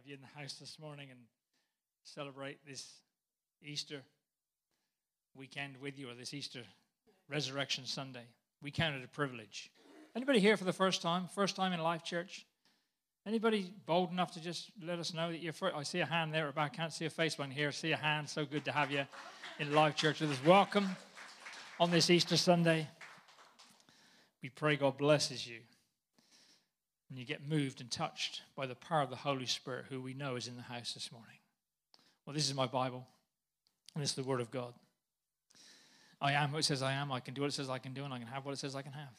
you in the house this morning and celebrate this Easter weekend with you, or this Easter Resurrection Sunday. We count it a privilege. Anybody here for the first time in Life Church? Anybody bold enough to just let us know that you're first? I see a hand there at the back. Can't see a face one here. See a hand. So good to have you in Life Church with us. Welcome on this Easter Sunday. We pray God blesses you and you get moved and touched by the power of the Holy Spirit, who we know is in the house this morning. Well, this is my Bible, and this is the Word of God. I am what it says I am. I can do what it says I can do, and I can have what it says I can have.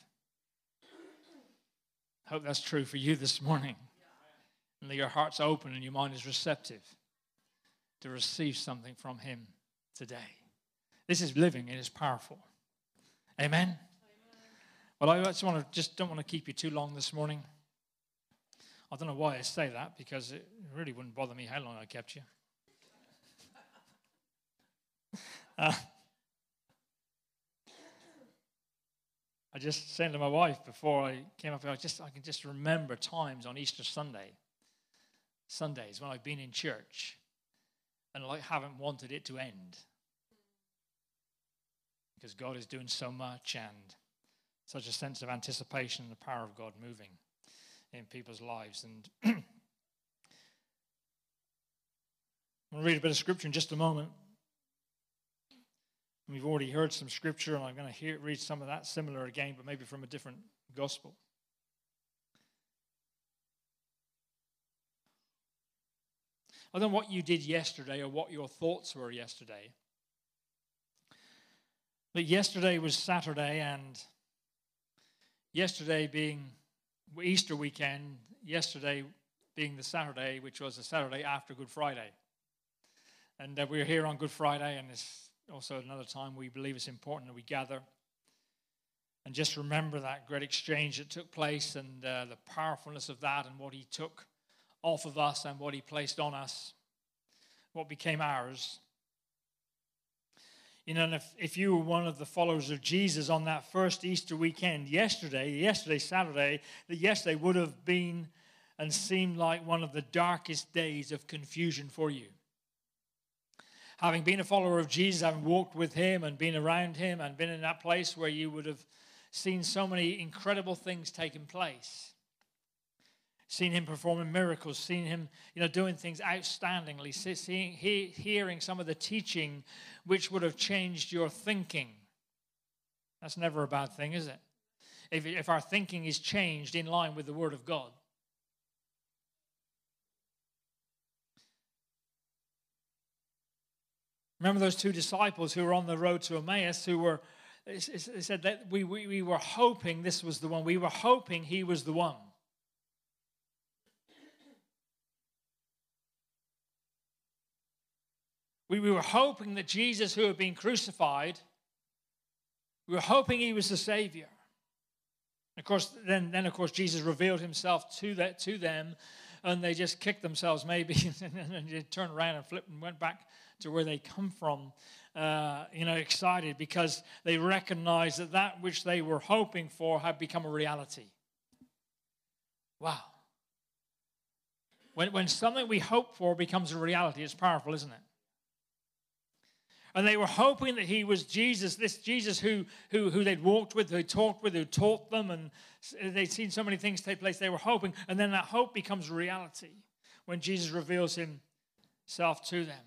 I hope that's true for you this morning, and that your heart's open and your mind is receptive to receive something from Him today. This is living. It is powerful. Amen? Well, I don't want to keep you too long this morning. I don't know why I say that, because it really wouldn't bother me how long I kept you. I just said to my wife before I came up here, I can just remember times on Easter Sundays when I've been in church and I haven't wanted it to end, because God is doing so much and such a sense of anticipation and the power of God moving in people's lives. And I'm going to read a bit of scripture in just a moment. We've already heard some scripture, and I'm going to read some of that similar again, but maybe from a different gospel. I don't know what you did yesterday or what your thoughts were yesterday. But yesterday was Saturday, and yesterday being Easter weekend, yesterday being the Saturday, which was the Saturday after Good Friday. And we're here on Good Friday, and it's also another time we believe it's important that we gather and just remember that great exchange that took place, and the powerfulness of that, and what He took off of us and what He placed on us, what became ours. You know, and if you were one of the followers of Jesus on that first Easter weekend, yesterday, Saturday, that yesterday would have been and seemed like one of the darkest days of confusion for you. Having been a follower of Jesus, having walked with Him and been around Him and been in that place where you would have seen so many incredible things taking place, seen Him performing miracles, seen Him, doing things outstandingly, hearing some of the teaching which would have changed your thinking. That's never a bad thing, is it? If our thinking is changed in line with the Word of God. Remember those two disciples who were on the road to Emmaus, they said that we were hoping this was the one. We were hoping He was the one. We were hoping that Jesus, who had been crucified, we were hoping He was the Savior. Of course, then of course, Jesus revealed Himself to them, and they just kicked themselves maybe, and they turned around and flipped and went back to where they come from, excited because they recognized that which they were hoping for had become a reality. Wow. When something we hope for becomes a reality, it's powerful, isn't it? And they were hoping that He was Jesus, this Jesus who they'd walked with, who talked with, who taught them, and they'd seen so many things take place. They were hoping, and then that hope becomes reality when Jesus reveals Himself to them.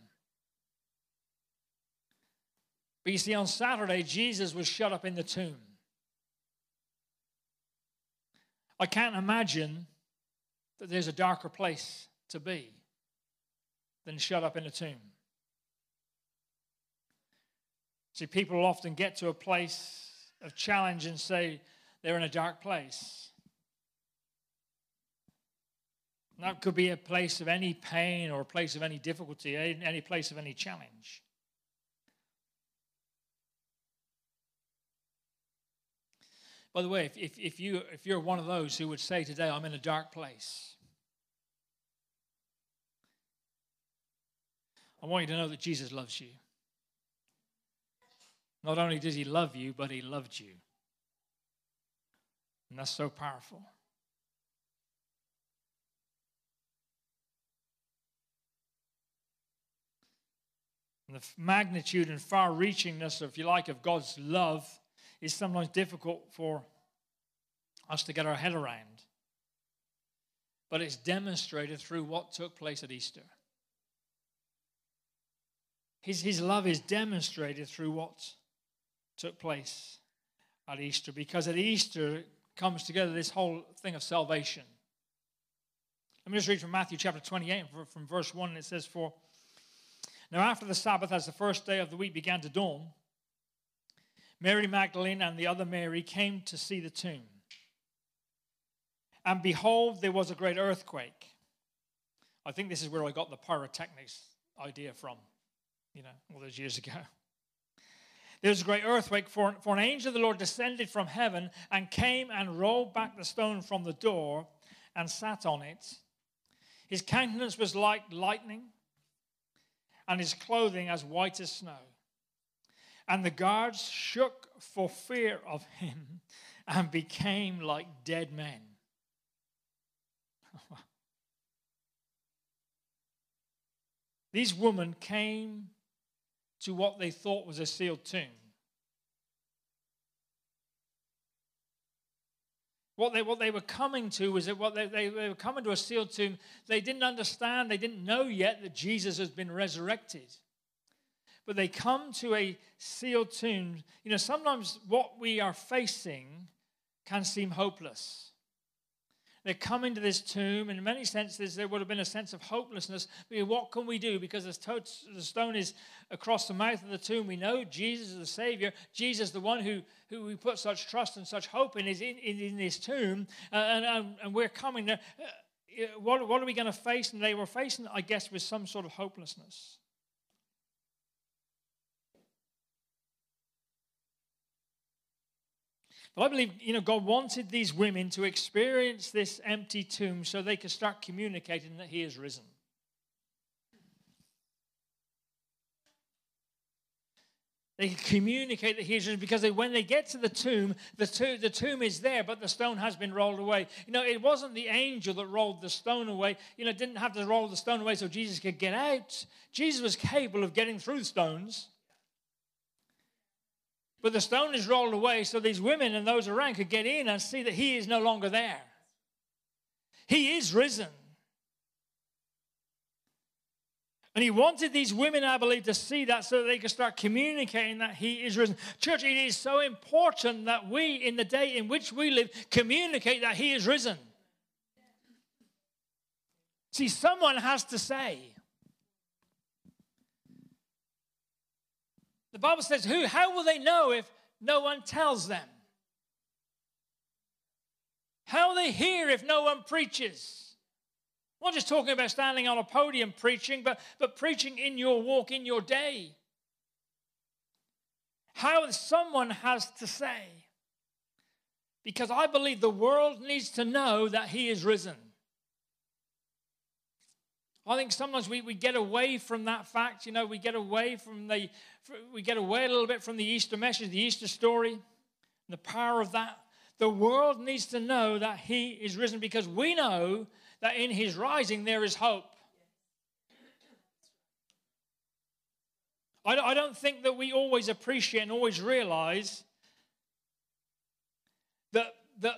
But you see, on Saturday, Jesus was shut up in the tomb. I can't imagine that there's a darker place to be than shut up in a tomb. See, people often get to a place of challenge and say they're in a dark place. And that could be a place of any pain or a place of any difficulty, any place of any challenge. By the way, if you're one of those who would say today, I'm in a dark place, I want you to know that Jesus loves you. Not only does He love you, but He loved you. And that's so powerful. And the magnitude and far-reachingness, if you like, of God's love is sometimes difficult for us to get our head around. But it's demonstrated through what took place at Easter. His love is demonstrated through what took place at Easter. Because at Easter comes together this whole thing of salvation. Let me just read from Matthew chapter 28 from verse 1. And it says, "For now after the Sabbath, as the first day of the week began to dawn, Mary Magdalene and the other Mary came to see the tomb. And behold, there was a great earthquake." I think this is where I got the pyrotechnics idea from, all those years ago. "There was a great earthquake, for an angel of the Lord descended from heaven and came and rolled back the stone from the door and sat on it. His countenance was like lightning, and his clothing as white as snow. And the guards shook for fear of him and became like dead men." These women came to what they thought was a sealed tomb. What they were coming to was that they were coming to a sealed tomb. They didn't understand, they didn't know yet that Jesus has been resurrected. But they come to a sealed tomb. Sometimes what we are facing can seem hopeless. They're coming to this tomb, and in many senses there would have been a sense of hopelessness. But what can we do? Because the stone is across the mouth of the tomb. We know Jesus is the Savior. Jesus, the one who we put such trust and such hope in, is in this tomb. And we're coming there. What are we going to face? And they were facing, I guess, with some sort of hopelessness. But I believe, God wanted these women to experience this empty tomb so they could start communicating that He is risen. They could communicate that He is risen because when they get to the tomb is there, but the stone has been rolled away. It wasn't the angel that rolled the stone away. Didn't have to roll the stone away so Jesus could get out. Jesus was capable of getting through the stones. But the stone is rolled away so these women and those around could get in and see that He is no longer there. He is risen. And He wanted these women, I believe, to see that so that they could start communicating that He is risen. Church, it is so important that we, in the day in which we live, communicate that He is risen. See, someone has to say. The Bible says, how will they know if no one tells them? How will they hear if no one preaches? I'm not just talking about standing on a podium preaching, but preaching in your walk, in your day. How someone has to say. Because I believe the world needs to know that He is risen. I think sometimes we get away from that fact. We get away a little bit from the Easter message, the Easter story, and the power of that. The world needs to know that He is risen because we know that in His rising there is hope. I don't think that we always appreciate and always realize that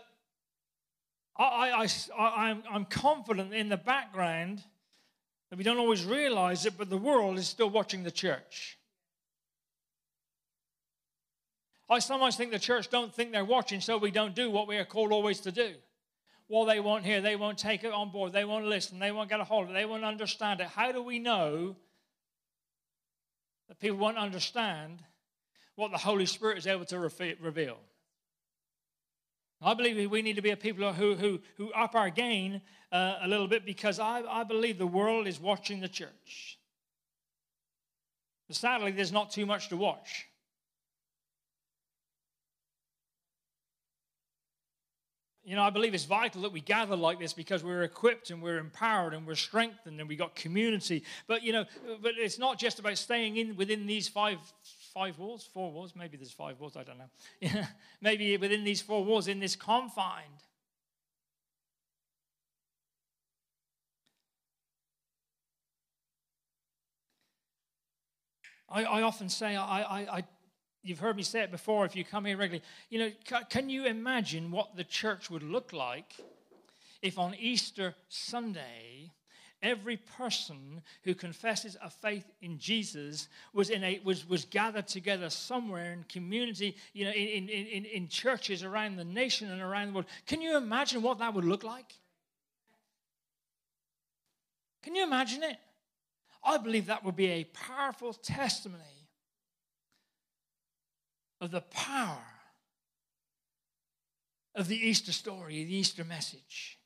I'm confident in the background. We don't always realize it, but the world is still watching the church. I sometimes think the church don't think they're watching, so we don't do what we are called always to do. Well, they won't hear, they won't take it on board, they won't listen, they won't get a hold of it, they won't understand it. How do we know that people won't understand what the Holy Spirit is able to reveal? I believe we need to be a people who up our game a little bit because I believe the world is watching the church. But sadly, there's not too much to watch. I believe it's vital that we gather like this because we're equipped and we're empowered and we're strengthened and we got community. But it's not just about staying within these four walls. Maybe there's 5 walls. I don't know. Maybe within these 4 walls, in this confined. I often say, you've heard me say it before if you come here regularly, can you imagine what the church would look like if on Easter Sunday, every person who confesses a faith in Jesus was gathered together somewhere in community, in churches around the nation and around the world? Can you imagine what that would look like? Can you imagine it? I believe that would be a powerful testimony of the power of the Easter story, the Easter message.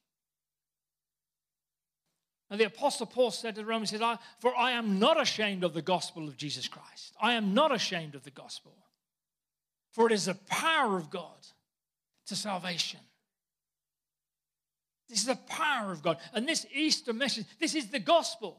And the Apostle Paul said to the Romans, he said, for I am not ashamed of the gospel of Jesus Christ. I am not ashamed of the gospel. For it is the power of God to salvation. This is the power of God. And this Easter message, this is the gospel.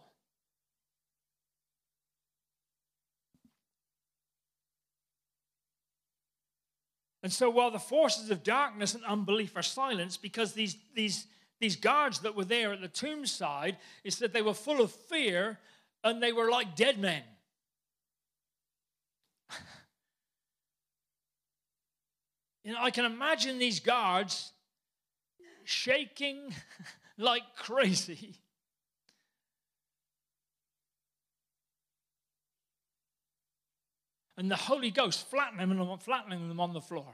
And so while the forces of darkness and unbelief are silenced, because these guards that were there at the tomb side, it said they were full of fear and they were like dead men. I can imagine these guards shaking like crazy. And the Holy Ghost flattening them on the floor.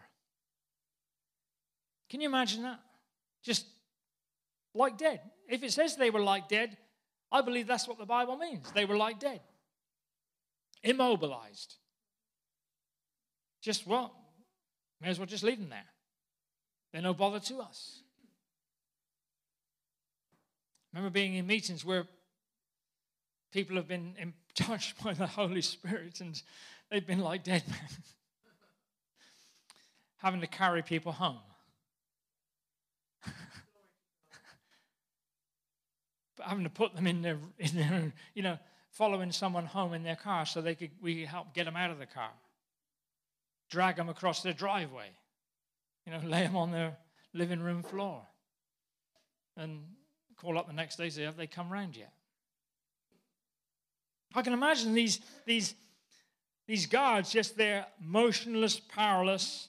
Can you imagine that? Just like dead. If it says they were like dead, I believe that's what the Bible means. They were like dead. Immobilized. May as well just leave them there. They're no bother to us. I remember being in meetings where people have been touched by the Holy Spirit and they've been like dead men. Having to carry people home. But having to put them in their, following someone home in their car so we could help get them out of the car. Drag them across their driveway. Lay them on their living room floor. And call up the next day and say, have they come round yet? I can imagine these guards just there, motionless, powerless.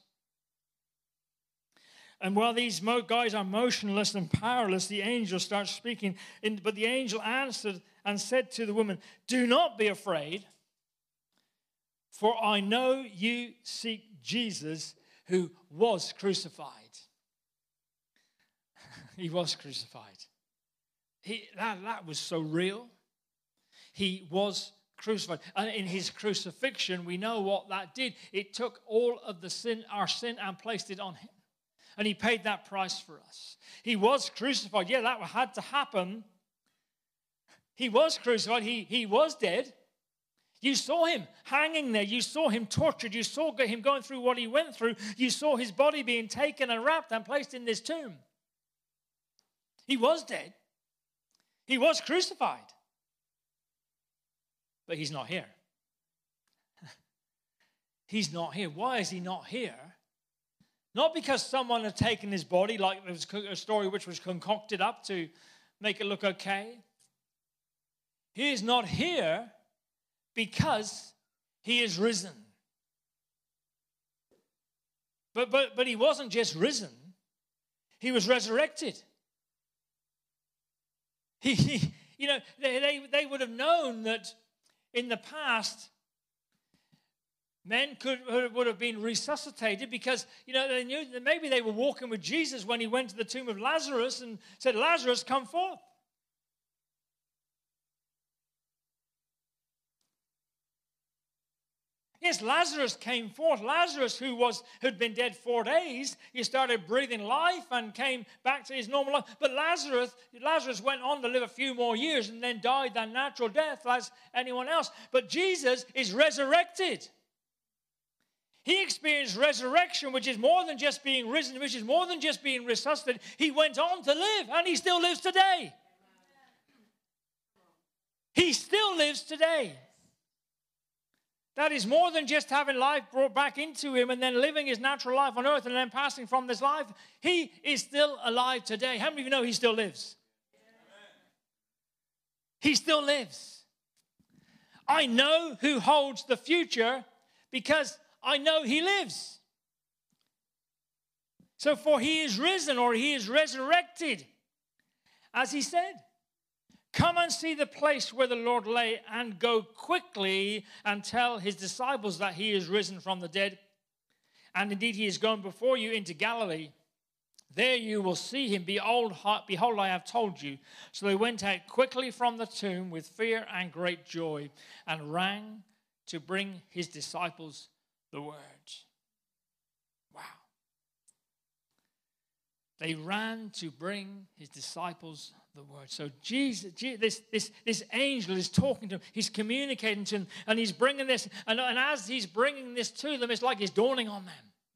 And while these guys are motionless and powerless, the angel starts speaking. But the angel answered and said to the woman, do not be afraid, for I know you seek Jesus who was crucified. He was crucified. That was so real. He was crucified. And in his crucifixion, we know what that did. It took all of our sin and placed it on him. And he paid that price for us. He was crucified. Yeah, that had to happen. He was crucified. He was dead. You saw him hanging there. You saw him tortured. You saw him going through what he went through. You saw his body being taken and wrapped and placed in this tomb. He was dead. He was crucified. But he's not here. He's not here. Why is he not here? Not because someone had taken his body, like there was a story which was concocted up to make it look okay. He is not here because he is risen. But he wasn't just risen. He was resurrected. They would have known that in the past, men would have been resuscitated because, they knew that maybe they were walking with Jesus when he went to the tomb of Lazarus and said, Lazarus, come forth. Yes, Lazarus came forth. Lazarus, who'd been dead 4 days, he started breathing life and came back to his normal life. But Lazarus went on to live a few more years and then died that natural death as anyone else. But Jesus is resurrected. He experienced resurrection, which is more than just being risen, which is more than just being resuscitated. He went on to live, and he still lives today. He still lives today. That is more than just having life brought back into him and then living his natural life on earth and then passing from this life. He is still alive today. How many of you know he still lives? He still lives. I know who holds the future because I know he lives. So for he is risen, or he is resurrected, as he said. Come and see the place where the Lord lay, and go quickly and tell his disciples that he is risen from the dead. And indeed he is going before you into Galilee. There you will see him. Behold, I have told you. So they went out quickly from the tomb with fear and great joy, and ran to bring his disciples the word. Wow. They ran to bring his disciples the word. So Jesus, this angel is talking to him. He's communicating to them, and he's bringing this. And as he's bringing this to them, it's like it's dawning on them.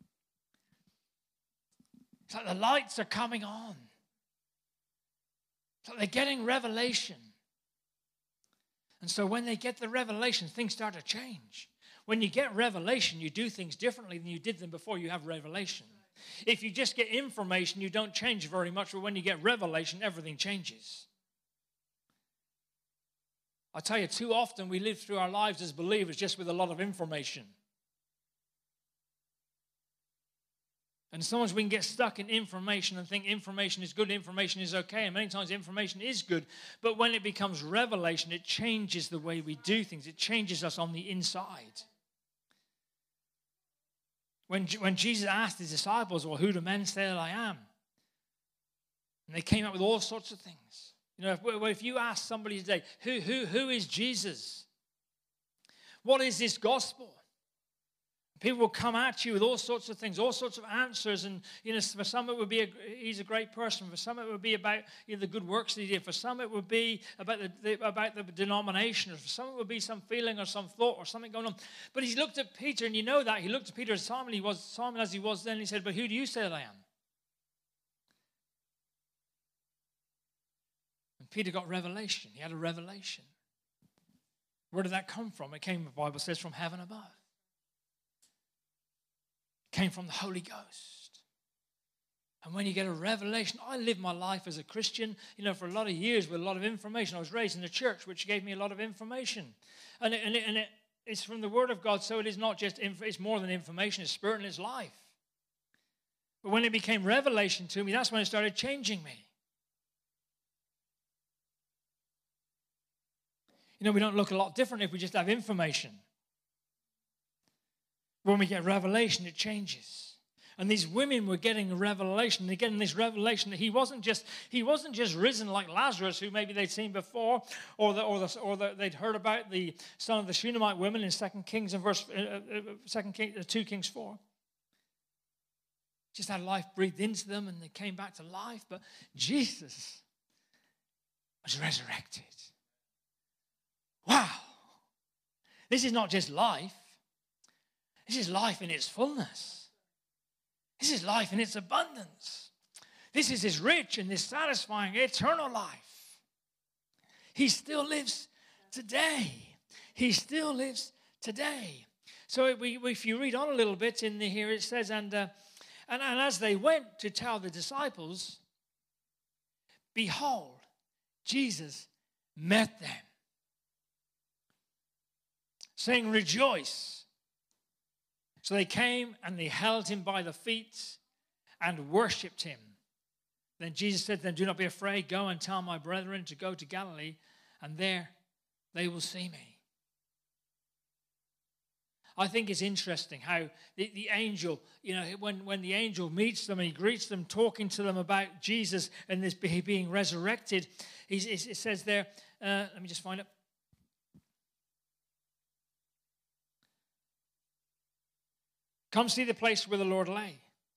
It's like the lights are coming on. It's like they're getting revelation. And so when they get the revelation, things start to change. When you get revelation, you do things differently than you did them before you have revelation. If you just get information, you don't change very much. But when you get revelation, everything changes. I tell you, too often we live through our lives as believers just with a lot of information. And sometimes we can get stuck in information and think information is good, information is okay. And many times information is good. But when it becomes revelation, it changes the way we do things. It changes us on the inside. When Jesus asked his disciples, well, who do men say that I am? And they came up with all sorts of things. You know, if you ask somebody today, who is Jesus? What is this gospel? People will come at you with all sorts of things, all sorts of answers. And, you know, for some it would be, he's a great person. For some it would be about, you know, the good works that he did. For some it would be about the denomination. Or for some it would be some feeling or some thought or something going on. But he looked at Peter, and you know that. He looked at Peter as Simon as he was then. And he said, but who do you say that I am? And Peter got revelation. He had a revelation. Where did that come from? It came, the Bible says, from heaven above. Came from the Holy Ghost. And when you get a revelation, I lived my life as a Christian, you know, for a lot of years with a lot of information. I was raised in the church, which gave me a lot of information. And it's from the Word of God, so it is not just, it's more than information, it's spirit and it's life. But when it became revelation to me, that's when it started changing me. You know, we don't look a lot different if we just have information. When we get revelation, it changes. And these women were getting a revelation. They're getting this revelation that he wasn't just risen like Lazarus, who maybe they'd seen before, or they'd heard about the son of the Shunammite woman in 2 Kings 4. Just had life breathed into them, and they came back to life. But Jesus was resurrected. Wow! This is not just life. This is life in its fullness. This is life in its abundance. This is his rich and his satisfying eternal life. He still lives today. He still lives today. So if you read on a little bit in here, it says, and as they went to tell the disciples, behold, Jesus met them, saying, rejoice. So they came and they held him by the feet and worshipped him. Then Jesus said to them, do not be afraid. Go and tell my brethren to go to Galilee, and there they will see me. I think it's interesting how the angel, you know, when the angel meets them and he greets them, talking to them about Jesus and this being resurrected, it says there, let me just find it. Come see the place where the Lord lay.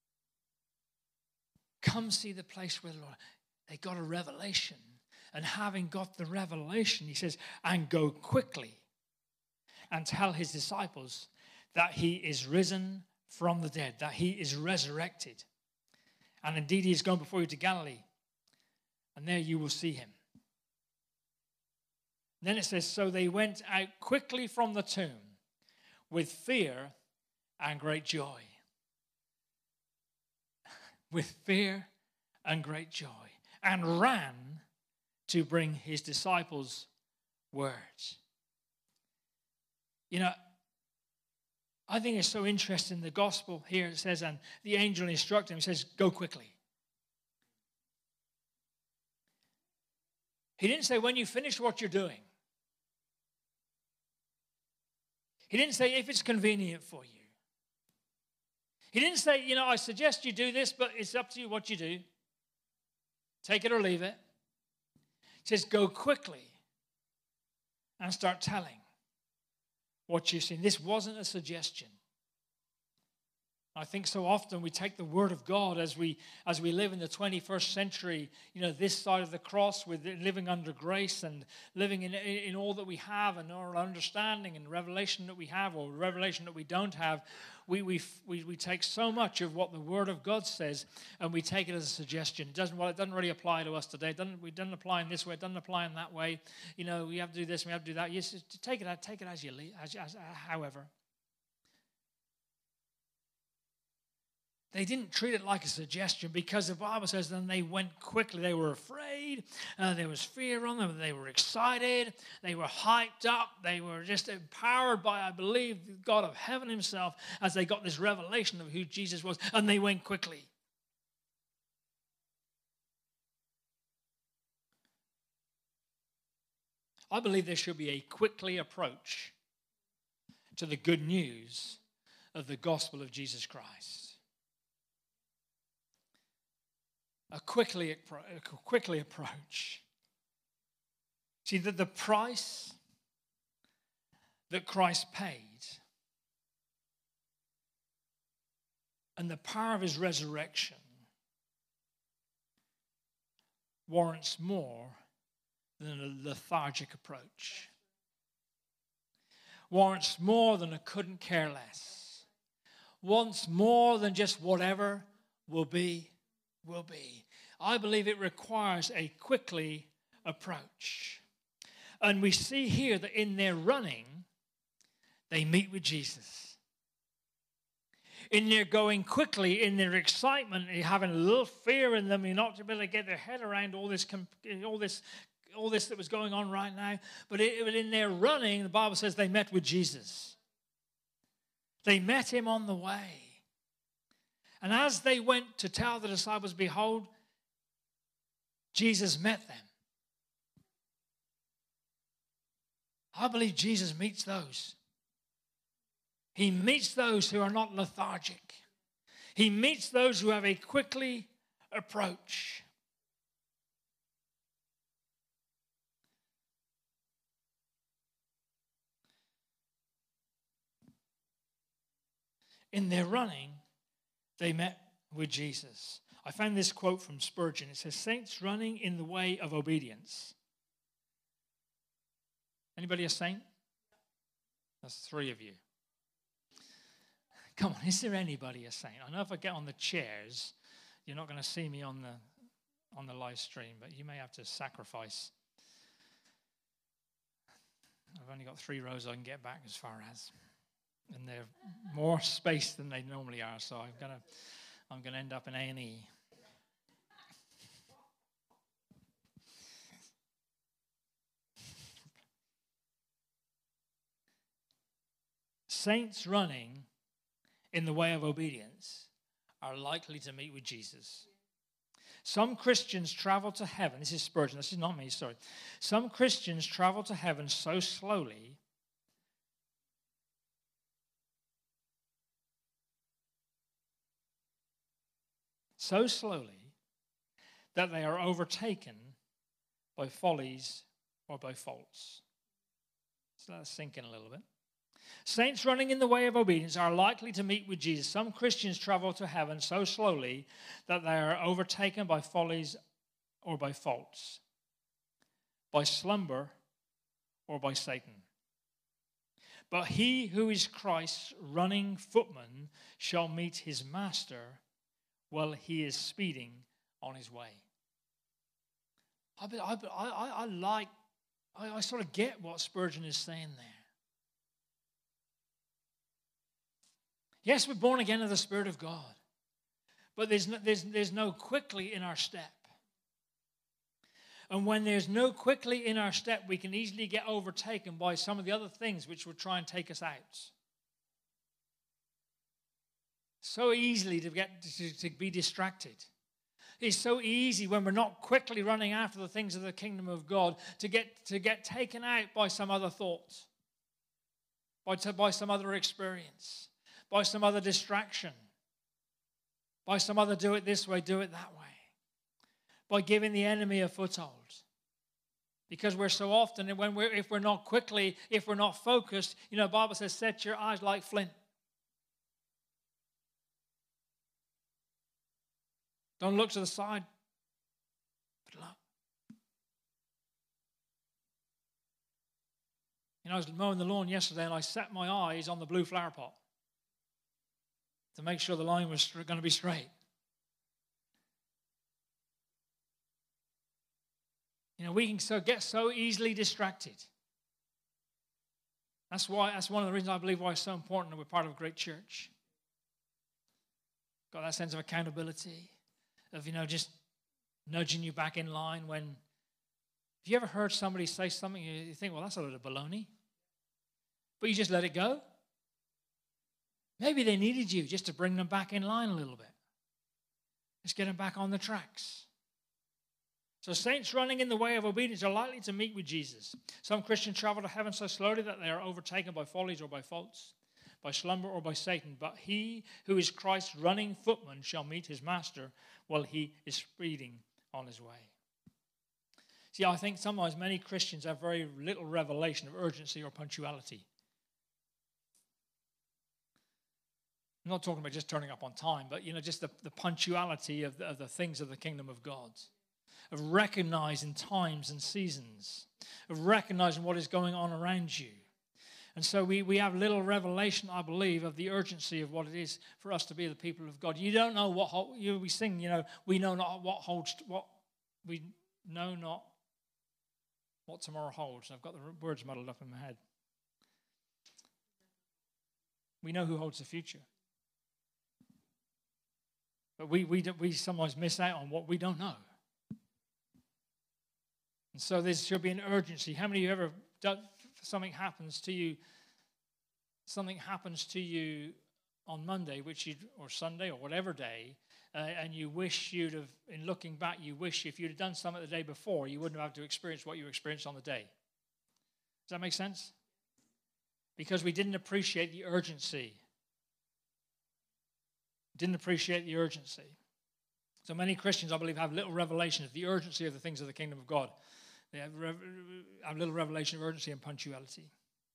Come see the place where the Lord. They got a revelation. And having got the revelation, he says, and go quickly and tell his disciples that he is risen from the dead, that he is resurrected. And indeed, he is going before you to Galilee. And there you will see him. And then it says, so they went out quickly from the tomb with fear and great joy. With fear and great joy. And ran to bring his disciples words. You know, I think it's so interesting. The gospel here, it says, and the angel instructed him, says, go quickly. He didn't say, when you finish what you're doing. He didn't say, if it's convenient for you. He didn't say, you know, I suggest you do this, but it's up to you what you do. Take it or leave it. He says, go quickly and start telling what you've seen. This wasn't a suggestion. I think so often we take the word of God as we live in the 21st century, you know, this side of the cross, with living under grace and living in all that we have and our understanding and revelation that we have or revelation that we don't have. We take so much of what the word of God says and we take it as a suggestion. It doesn't really apply to us today. It doesn't apply in this way. It doesn't apply in that way. You know, we have to do this and we have to do that. Yes, take it as you leave, however. They didn't treat it like a suggestion because the Bible says then they went quickly. They were afraid. There was fear on them. They were excited. They were hyped up. They were just empowered by, I believe, the God of heaven himself as they got this revelation of who Jesus was, and they went quickly. I believe there should be a quickly approach to the good news of the gospel of Jesus Christ. A quickly approach. See, that the price that Christ paid and the power of his resurrection warrants more than a lethargic approach. Warrants more than a couldn't care less. Wants more than just whatever will be. I believe it requires a quickly approach. And we see here that in their running, they meet with Jesus. In their going quickly, in their excitement, having a little fear in them, you're not able to get their head around all this that was going on right now. But in their running, the Bible says they met with Jesus. They met him on the way. And as they went to tell the disciples, behold, Jesus met them. I believe Jesus meets those. He meets those who are not lethargic. He meets those who have a quickly approach. In their running, they met with Jesus. I found this quote from Spurgeon. It says, saints running in the way of obedience. Anybody a saint? That's 3 of you. Come on, is there anybody a saint? I know if I get on the chairs, you're not going to see me on the live stream, but you may have to sacrifice. I've only got 3 rows I can get back as far as. And they're more space than they normally are, so I'm gonna end up in A&E. Saints running in the way of obedience are likely to meet with Jesus. Some Christians travel to heaven. This is Spurgeon. This is not me, sorry. Some Christians travel to heaven so slowly that they are overtaken by follies or by faults. So let us sink in a little bit. Saints running in the way of obedience are likely to meet with Jesus. Some Christians travel to heaven so slowly that they are overtaken by follies or by faults, by slumber or by Satan. But he who is Christ's running footman shall meet his master while he is speeding on his way. I sort of get what Spurgeon is saying there. Yes, we're born again of the Spirit of God, but there's no quickly in our step. And when there's no quickly in our step, we can easily get overtaken by some of the other things which would try and take us out. So easily to be distracted. It's so easy when we're not quickly running after the things of the kingdom of God to get taken out by some other thought, by some other experience, by some other distraction, by some other do it this way, do it that way, by giving the enemy a foothold. Because we're so often, if we're not focused, the Bible says, set your eyes like flint. Don't look to the side, but look. I was mowing the lawn yesterday and I set my eyes on the blue flower pot to make sure the line was going to be straight. We can get so easily distracted. That's one of the reasons I believe why it's so important that we're part of a great church. Got that sense of accountability, of, just nudging you back in line when... Have you ever heard somebody say something, you think, well, that's a load of baloney, but you just let it go? Maybe they needed you just to bring them back in line a little bit. Just get them back on the tracks. So saints running in the way of obedience are likely to meet with Jesus. Some Christians travel to heaven so slowly that they are overtaken by follies or by faults, by slumber or by Satan. But he who is Christ's running footman shall meet his master while he is speeding on his way. See, I think sometimes many Christians have very little revelation of urgency or punctuality. I'm not talking about just turning up on time, but just the punctuality of the things of the kingdom of God, of recognizing times and seasons, of recognizing what is going on around you. And so we have little revelation, I believe, of the urgency of what it is for us to be the people of God. You don't know we sing, we know not we know not what tomorrow holds. I've got the words muddled up in my head. We know who holds the future. But we sometimes miss out on what we don't know. And so there should be an urgency. How many of you ever done, something happens to you on Monday, or Sunday, or whatever day, and you wish you'd have, in looking back, you wish if you'd have done something the day before, you wouldn't have to experience what you experienced on the day. Does that make sense? Because we didn't appreciate the urgency. Didn't appreciate the urgency. So many Christians, I believe, have little revelation of the urgency of the things of the kingdom of God. They have little revelation of urgency and punctuality.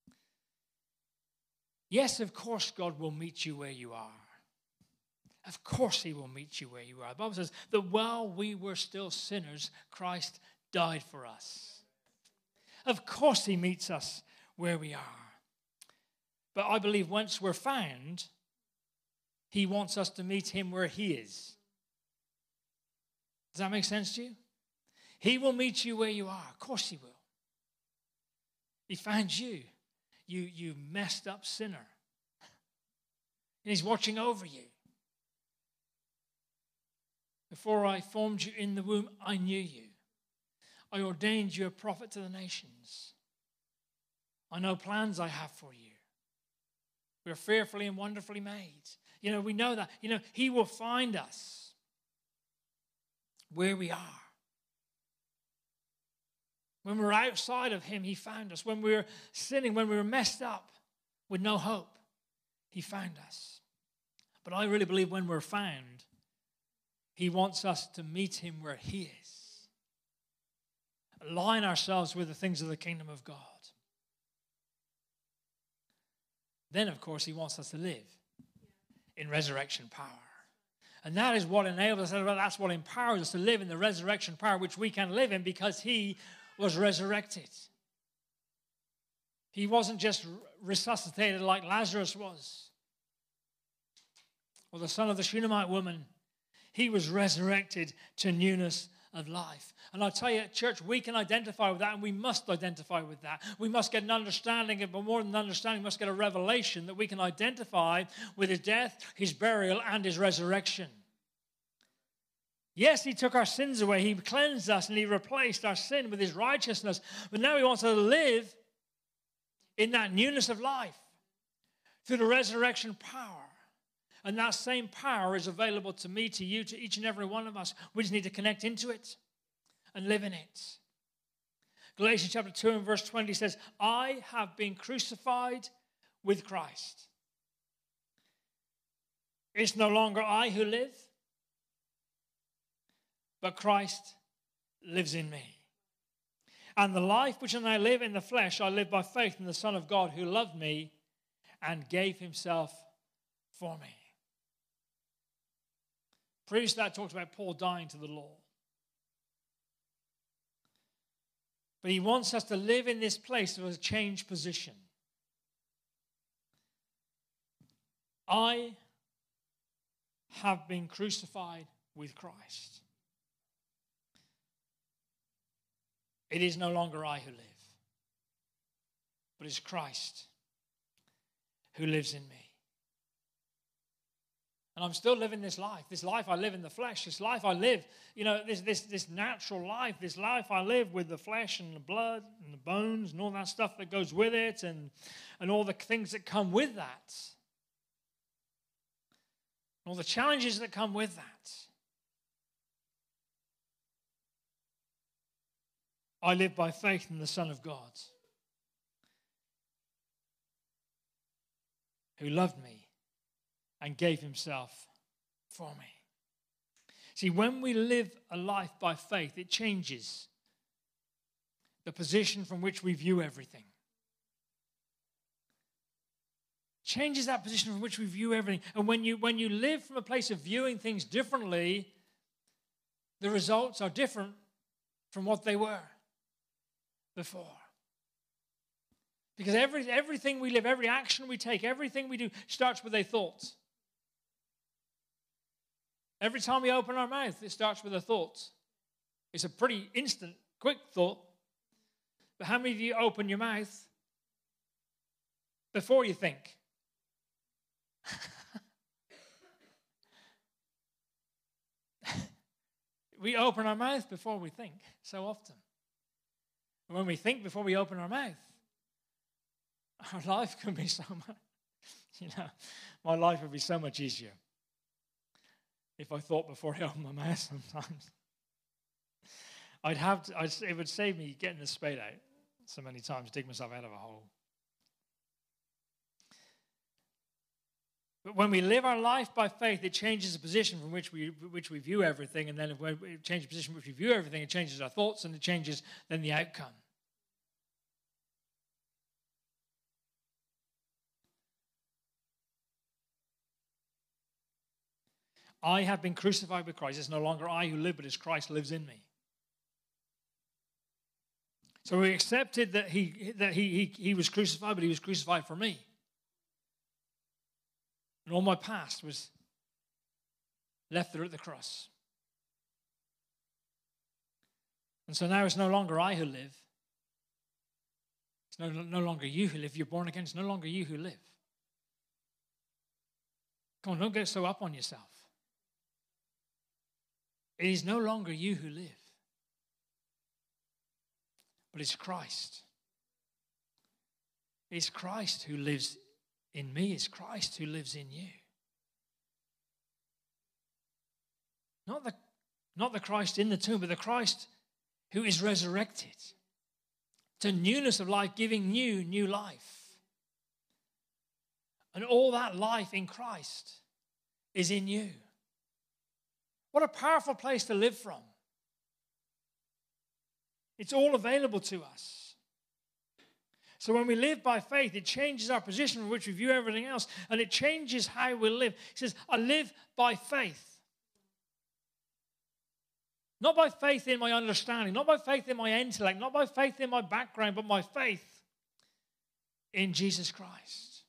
Yes, of course, God will meet you where you are. Of course he will meet you where you are. The Bible says that while we were still sinners, Christ died for us. Of course he meets us where we are. But I believe once we're found, he wants us to meet him where he is. Does that make sense to you? He will meet you where you are. Of course he will. He found you. You messed up sinner. And he's watching over you. Before I formed you in the womb, I knew you. I ordained you a prophet to the nations. I know plans I have for you. We're fearfully and wonderfully made. We know that. He will find us where we are. When we're outside of him, he found us. When we were sinning, when we were messed up with no hope, he found us. But I really believe when we're found, he wants us to meet him where he is. Align ourselves with the things of the kingdom of God. Then, of course, he wants us to live in resurrection power. And that is what enables us, that's what empowers us to live in the resurrection power which we can live in because he was resurrected. He wasn't just resuscitated like Lazarus was, or the son of the Shunammite woman. He was resurrected to newness of life. And I tell you, church, we can identify with that, and we must identify with that. We must get an understanding, but more than understanding, we must get a revelation that we can identify with his death, his burial, and his resurrection. Yes, he took our sins away. He cleansed us and he replaced our sin with his righteousness. But now he wants to live in that newness of life through the resurrection power. And that same power is available to me, to you, to each and every one of us. We just need to connect into it and live in it. Galatians chapter 2 and verse 20 says, I have been crucified with Christ. It's no longer I who live, but Christ lives in me. And the life which I live in the flesh, I live by faith in the Son of God who loved me and gave himself for me. Previous to that, talked about Paul dying to the law. But he wants us to live in this place of a changed position. I have been crucified with Christ. It is no longer I who live, but it's Christ who lives in me. And I'm still living this life I live in the flesh, this life I live, this natural life, this life I live with the flesh and the blood and the bones and all that stuff that goes with it and all the things that come with that. All the challenges that come with that. I live by faith in the Son of God who loved me and gave himself for me. See, when we live a life by faith, it changes the position from which we view everything. Changes that position from which we view everything. And when you live from a place of viewing things differently, the results are different from what they were before. Because everything we live, every action we take, everything we do starts with a thought. Every time we open our mouth, it starts with a thought. It's a pretty instant, quick thought. But how many of you open your mouth before you think? We open our mouth before we think so often. And when we think before we open our mouth, our life can be so much, my life would be so much easier if I thought before I opened my mouth sometimes. It would save me getting the spade out so many times, dig myself out of a hole. But when we live our life by faith, it changes the position from which we view everything. And then if we change the position from which we view everything, it changes our thoughts and it changes then the outcome. I have been crucified with Christ. It's no longer I who live, but it's Christ lives in me. So we accepted that he was crucified, but he was crucified for me. And all my past was left there at the cross. And so now it's no longer I who live. It's no longer you who live. You're born again. It's no longer you who live. Come on, don't get so up on yourself. It is no longer you who live, but it's Christ. It's Christ who lives in me. It's Christ who lives in you. Not the Christ in the tomb, but the Christ who is resurrected to newness of life, giving you new life. And all that life in Christ is in you. What a powerful place to live from. It's all available to us. So when we live by faith, it changes our position from which we view everything else, and it changes how we live. He says, I live by faith. Not by faith in my understanding, not by faith in my intellect, not by faith in my background, but my faith in Jesus Christ.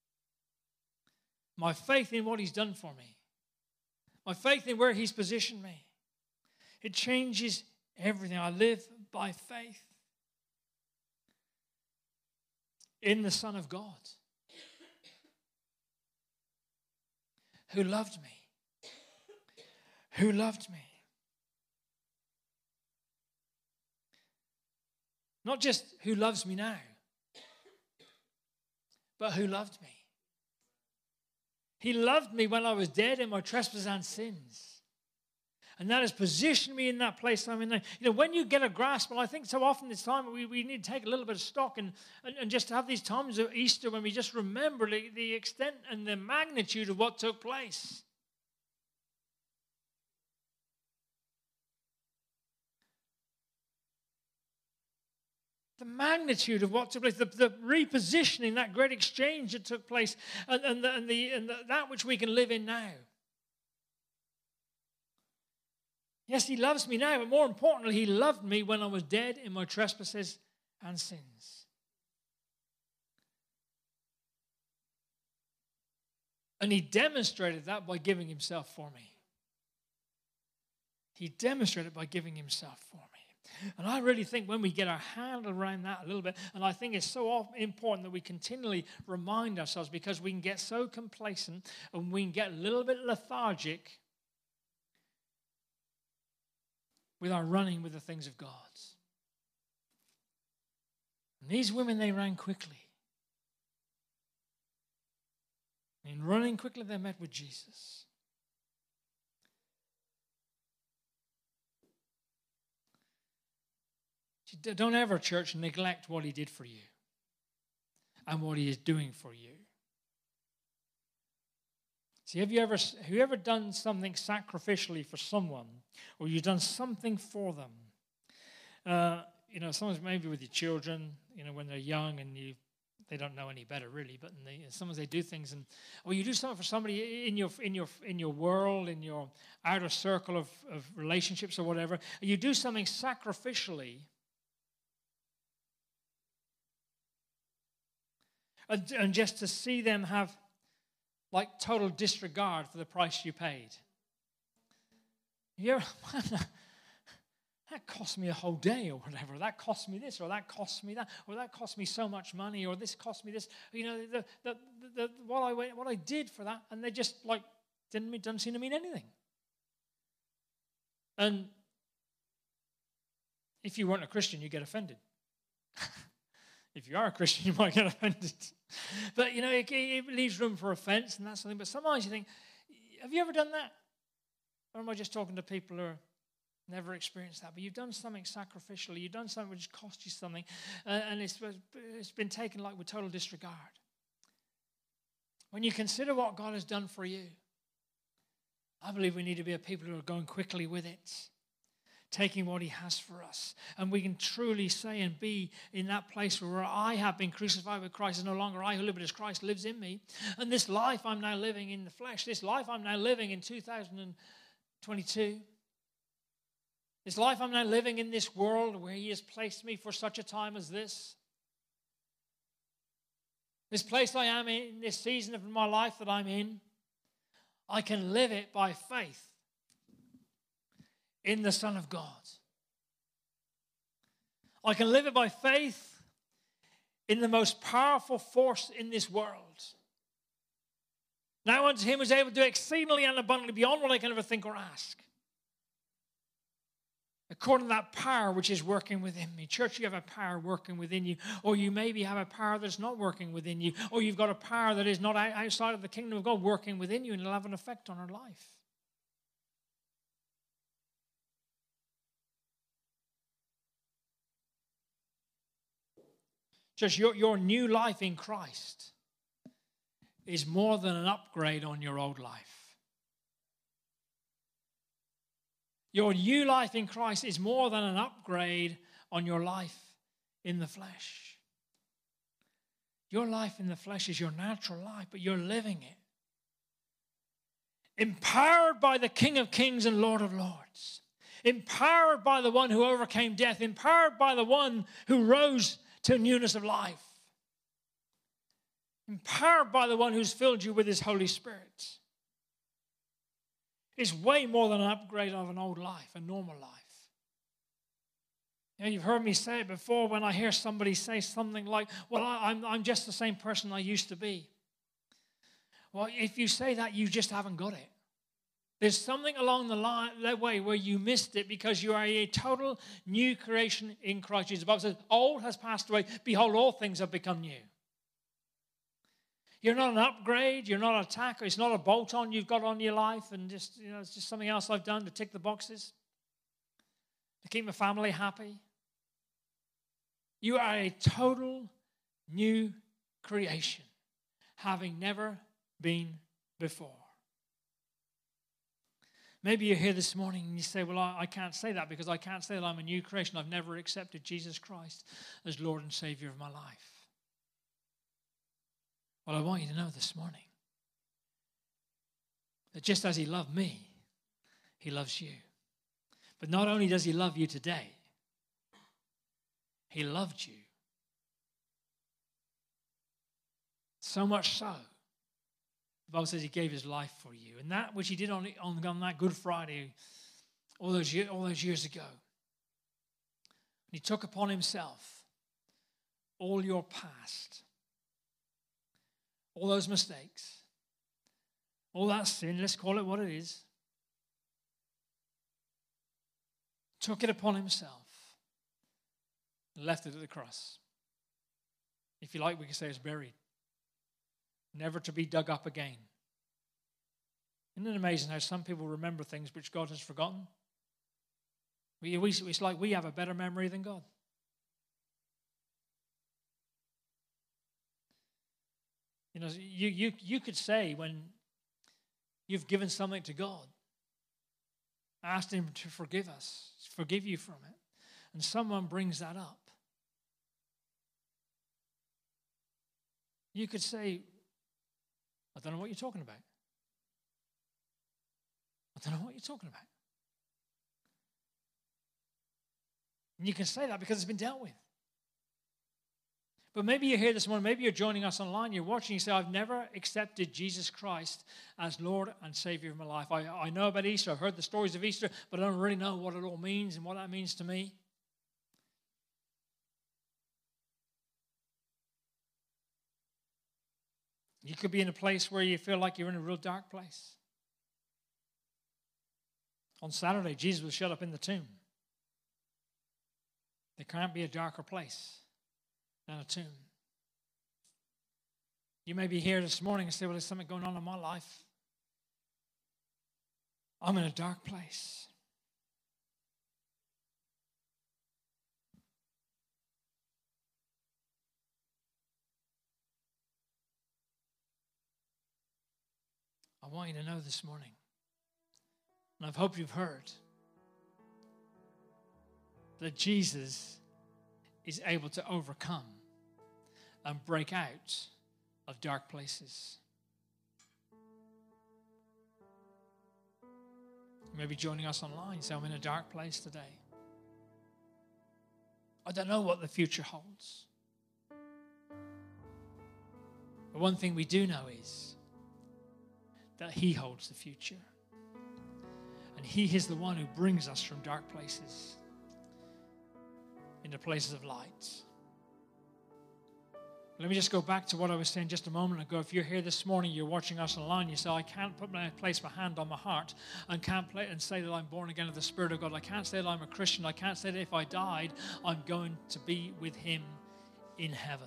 My faith in what he's done for me. My faith in where he's positioned me. It changes everything. I live by faith in the Son of God who loved me. Who loved me. Not just who loves me now, but who loved me. He loved me when I was dead in my trespasses and sins. And that has positioned me in that place I'm in now. You know, when you get a grasp, and I think so often this time we need to take a little bit of stock and just have these times of Easter when we just remember the extent and the magnitude of what took place. The magnitude of what took place, the repositioning, that great exchange that took place, and that which we can live in now. Yes, he loves me now, but more importantly, he loved me when I was dead in my trespasses and sins. And he demonstrated that by giving himself for me. He demonstrated it by giving himself for me. And I really think when we get our hand around that a little bit, and I think it's so important that we continually remind ourselves, because we can get so complacent and we can get a little bit lethargic with our running with the things of God. And these women, they ran quickly. In running quickly, they met with Jesus. Don't ever, church, neglect what he did for you and what he is doing for you. See, have you ever done something sacrificially for someone, or you've done something for them? Sometimes maybe with your children, when they're young and they don't know any better really, but sometimes they do things, or you do something for somebody in your world, in your outer circle of relationships or whatever, and you do something sacrificially. And just to see them have like total disregard for the price you paid. That cost me a whole day or whatever. That cost me this, or that cost me that, or that cost me so much money, or this cost me this. What I did for that, and they just like didn't seem to mean anything. And if you weren't a Christian, you get offended. If you are a Christian, you might get offended. But, it leaves room for offense and that sort of thing. But sometimes you think, have you ever done that? Or am I just talking to people who never experienced that? But you've done something sacrificially. You've done something which cost you something. And it's been taken like with total disregard. When you consider what God has done for you, I believe we need to be a people who are going quickly with it, taking what he has for us. And we can truly say and be in that place where I have been crucified with Christ, and no longer I who live, but as Christ lives in me. And this life I'm now living in the flesh, this life I'm now living in 2022, this life I'm now living in this world where he has placed me for such a time as this place I am in, this season of my life that I'm in, I can live it by faith in the Son of God. I can live it by faith in the most powerful force in this world. Now unto him who is able to do exceedingly and abundantly beyond what I can ever think or ask, according to that power which is working within me. Church, you have a power working within you, or you maybe have a power that's not working within you, or you've got a power that is not outside of the kingdom of God working within you, and it'll have an effect on our life. Church, your new life in Christ is more than an upgrade on your old life. Your new life in Christ is more than an upgrade on your life in the flesh. Your life in the flesh is your natural life, but you're living it. Empowered by the King of Kings and Lord of Lords. Empowered by the one who overcame death. Empowered by the one who rose to newness of life. Empowered by the one who's filled you with his Holy Spirit. It's way more than an upgrade of an old life, a normal life. You've heard me say it before when I hear somebody say something like, well, I'm just the same person I used to be. Well, if you say that, you just haven't got it. There's something along that way where you missed it because you are a total new creation in Christ Jesus. The Bible says, old has passed away. Behold, all things have become new. You're not an upgrade. You're not an attack. It's not a bolt-on you've got on your life and just, it's just something else I've done to tick the boxes, to keep my family happy. You are a total new creation, having never been before. Maybe you're here this morning and you say, well, I can't say that because I can't say that I'm a new creation. I've never accepted Jesus Christ as Lord and Savior of my life. Well, I want you to know this morning that just as he loved me, he loves you. But not only does he love you today, he loved you. So much so, the Bible says he gave his life for you. And that which he did on that Good Friday all those years ago, he took upon himself all your past, all those mistakes, all that sin, let's call it what it is, took it upon himself and left it at the cross. If you like, we could say it's buried, never to be dug up again. Isn't it amazing how some people remember things which God has forgotten? It's like we have a better memory than God. You could say when you've given something to God, asked him to forgive you from it, and someone brings that up, you could say, I don't know what you're talking about. I don't know what you're talking about. And you can say that because it's been dealt with. But maybe you're here this morning, maybe you're joining us online, you're watching, you say, I've never accepted Jesus Christ as Lord and Savior of my life. I know about Easter, I've heard the stories of Easter, but I don't really know what it all means and what that means to me. You could be in a place where you feel like you're in a real dark place. On Saturday, Jesus was shut up in the tomb. There can't be a darker place than a tomb. You may be here this morning and say, well, there's something going on in my life. I'm in a dark place. I want you to know this morning, and I hope you've heard, that Jesus is able to overcome and break out of dark places. You may be joining us online, say, I'm in a dark place today. I don't know what the future holds. But one thing we do know is that he holds the future. And he is the one who brings us from dark places into places of light. Let me just go back to what I was saying just a moment ago. If you're here this morning, you're watching us online, you say, I can't place my hand on my heart and can't say that I'm born again of the Spirit of God. I can't say that I'm a Christian. I can't say that if I died, I'm going to be with him in heaven.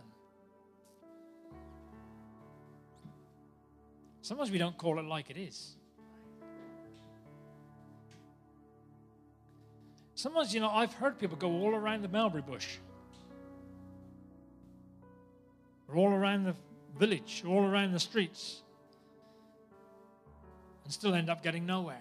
Sometimes we don't call it like it is. Sometimes, I've heard people go all around the mulberry bush, or all around the village, all around the streets, and still end up getting nowhere.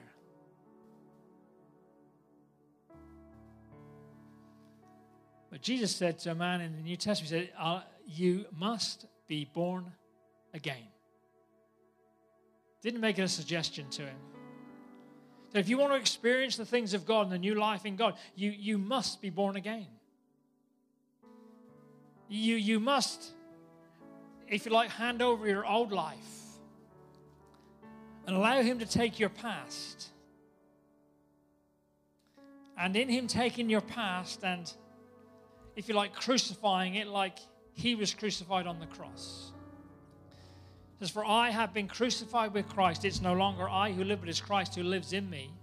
But Jesus said to a man in the New Testament, he said, you must be born again. Didn't make it a suggestion to him. So if you want to experience the things of God and the new life in God, you must be born again. You must, if you like, hand over your old life and allow him to take your past. And in him taking your past and, if you like, crucifying it like he was crucified on the cross. says, for I have been crucified with Christ. It's no longer I who live, but it's Christ who lives in me.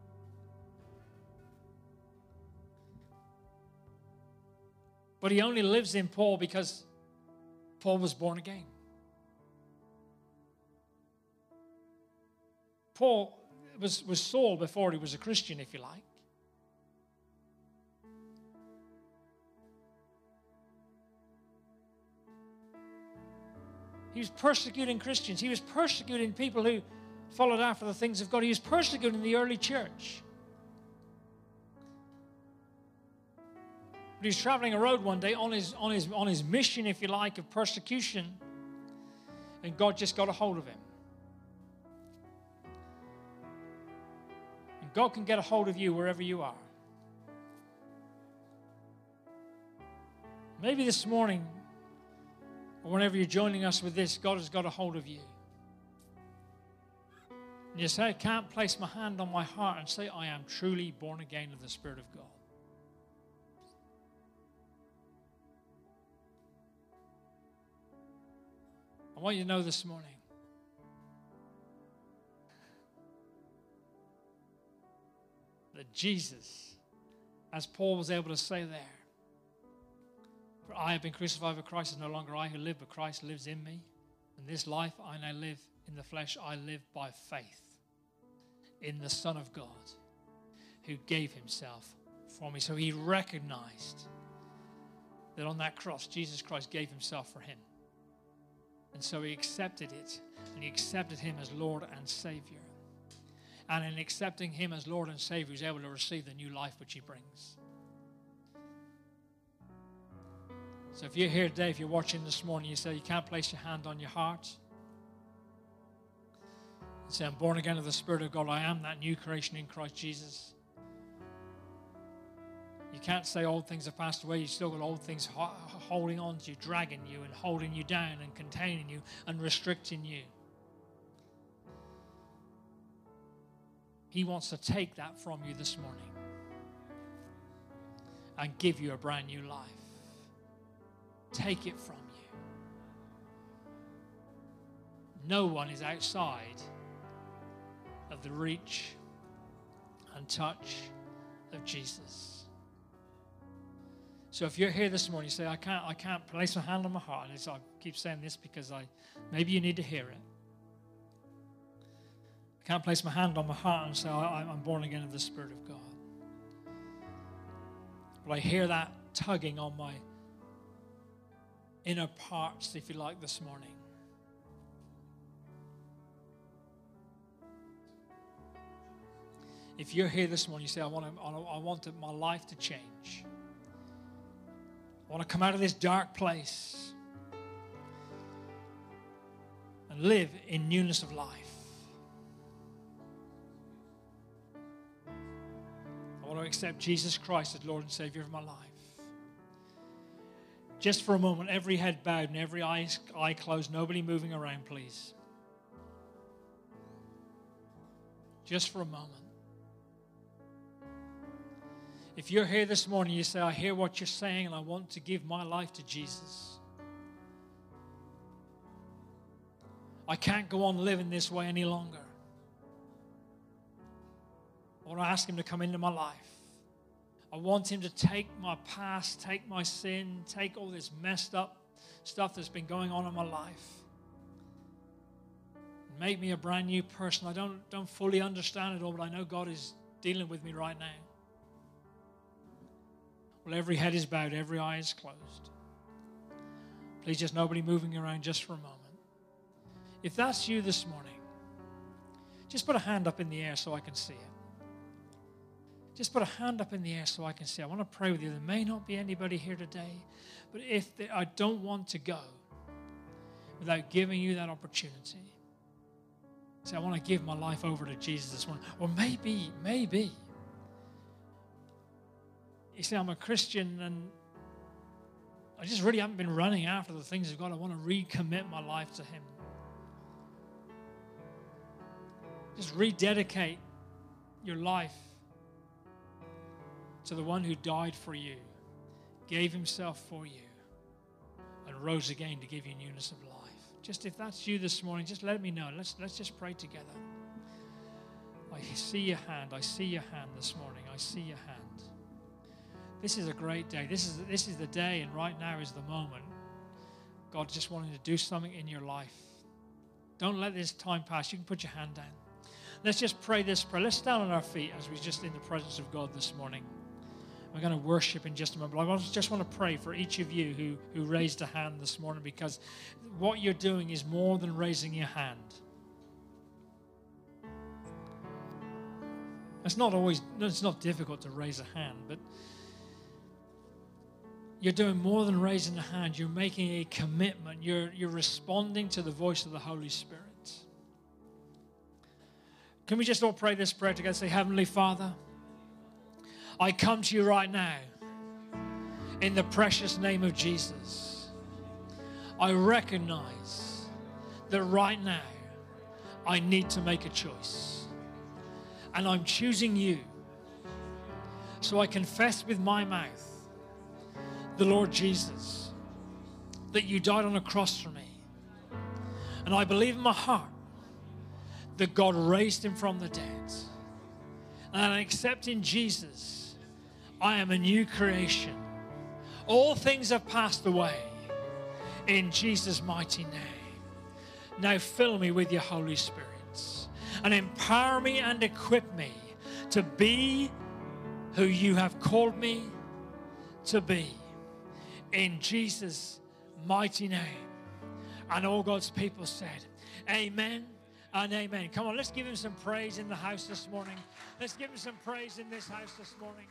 But he only lives in Paul because Paul was born again. Paul was Saul before he was a Christian, if you like. He was persecuting Christians. He was persecuting people who followed after the things of God. He was persecuting the early church. But he was traveling a road one day on his mission, if you like, of persecution, and God just got a hold of him. And God can get a hold of you wherever you are. Maybe this morning, or whenever you're joining us with this, God has got a hold of you. And you say, I can't place my hand on my heart and say, I am truly born again of the Spirit of God. I want you to know this morning that Jesus, as Paul was able to say there, for I have been crucified with Christ. It's no longer I who live, but Christ lives in me. In this life I now live in the flesh. I live by faith in the Son of God who gave himself for me. So he recognized that on that cross, Jesus Christ gave himself for him. And so he accepted it, and he accepted him as Lord and Savior. And in accepting him as Lord and Savior, he's able to receive the new life which he brings. So if you're here today, if you're watching this morning, you say you can't place your hand on your heart. You say, I'm born again of the Spirit of God. I am that new creation in Christ Jesus. You can't say old things have passed away. You've still got old things holding on to you, dragging you and holding you down and containing you and restricting you. He wants to take that from you this morning and give you a brand new life. Take it from you. No one is outside of the reach and touch of Jesus. So if you're here this morning, you say, I can't place my hand on my heart. And I keep saying this because maybe you need to hear it. I can't place my hand on my heart and say, I'm born again of the Spirit of God. But I hear that tugging on my inner parts, if you like, this morning. If you're here this morning, you say, I want my life to change. I want to come out of this dark place and live in newness of life. I want to accept Jesus Christ as Lord and Savior of my life. Just for a moment, every head bowed and every eye closed, nobody moving around, please. Just for a moment. If you're here this morning, you say, I hear what you're saying and I want to give my life to Jesus. I can't go on living this way any longer. I want to ask him to come into my life. I want him to take my past, take my sin, take all this messed up stuff that's been going on in my life. Make me a brand new person. I don't fully understand it all, but I know God is dealing with me right now. Well, every head is bowed, every eye is closed. Please, just nobody moving around just for a moment. If that's you this morning, just put a hand up in the air so I can see it. Just put a hand up in the air so I can see it. I want to pray with you. There may not be anybody here today, but I don't want to go without giving you that opportunity. Say, I want to give my life over to Jesus this morning. Or maybe. You say, I'm a Christian and I just really haven't been running after the things of God. I want to recommit my life to him. Just rededicate your life to the one who died for you, gave himself for you, and rose again to give you newness of life. Just if that's you this morning, just let me know. Let's just pray together. I see your hand. I see your hand this morning. I see your hand. This is a great day. This is the day, and right now is the moment. God just wanting to do something in your life. Don't let this time pass. You can put your hand down. Let's just pray this prayer. Let's stand on our feet as we're just in the presence of God this morning. We're going to worship in just a moment. I just want to pray for each of you who raised a hand this morning, because what you're doing is more than raising your hand. It's not difficult to raise a hand, but you're doing more than raising a hand. You're making a commitment. You're responding to the voice of the Holy Spirit. Can we just all pray this prayer together? Say, Heavenly Father, I come to you right now in the precious name of Jesus. I recognize that right now I need to make a choice. And I'm choosing you. So I confess with my mouth, the Lord Jesus, that you died on a cross for me. And I believe in my heart that God raised him from the dead. And accepting Jesus, I am a new creation. All things have passed away in Jesus' mighty name. Now fill me with your Holy Spirit and empower me and equip me to be who you have called me to be. In Jesus' mighty name. And all God's people said, amen and amen. Come on, let's give him some praise in the house this morning. Let's give him some praise in this house this morning.